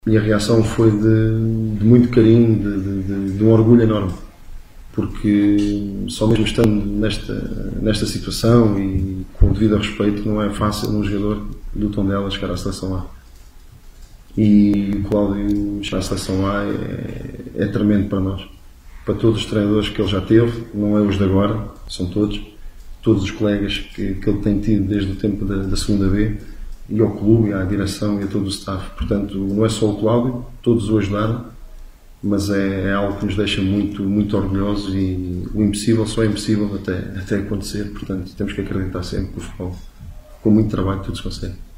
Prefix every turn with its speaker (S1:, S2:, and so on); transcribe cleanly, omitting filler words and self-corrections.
S1: E a reação foi de muito carinho, de um orgulho enorme, porque só mesmo estando nesta situação e com o devido respeito, não é fácil um jogador do Tondela chegar à Seleção A. E o Cláudio chegar à Seleção A é tremendo para nós, para todos os treinadores que ele já teve, não é os de agora, são todos os colegas que ele tem tido desde o tempo da segunda B, e ao clube, à direção e a todo o staff. Portanto, não é só o Cláudio, todos o ajudaram, mas é algo que nos deixa muito, muito orgulhosos, e o impossível só é impossível até acontecer. Portanto, temos que acreditar sempre que o futebol, com muito trabalho, tudo se consegue.